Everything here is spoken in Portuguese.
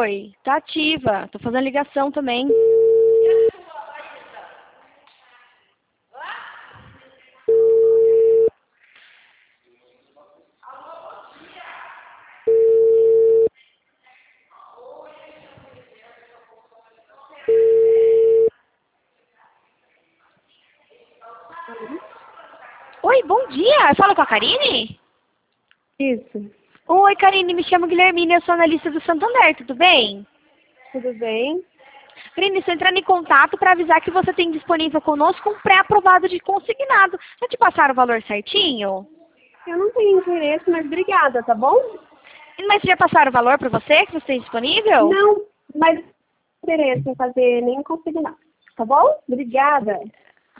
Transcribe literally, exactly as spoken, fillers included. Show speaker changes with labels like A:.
A: Oi, tá ativa. Tô fazendo ligação também. Oi, bom dia. Eu falo com a Karine?
B: Isso.
A: Oi, Karine, me chamo Guilhermina, eu sou analista do Santander, tudo bem?
B: Tudo bem?
A: Karine, estou entrando em contato para avisar que você tem disponível conosco um pré-aprovado de consignado. Já te passaram o valor certinho?
B: Eu não tenho interesse, mas obrigada, tá bom?
A: Mas já passaram o valor para você, que você tem disponível?
B: Não, mas não tenho interesse em fazer nem consignar, tá bom? Obrigada.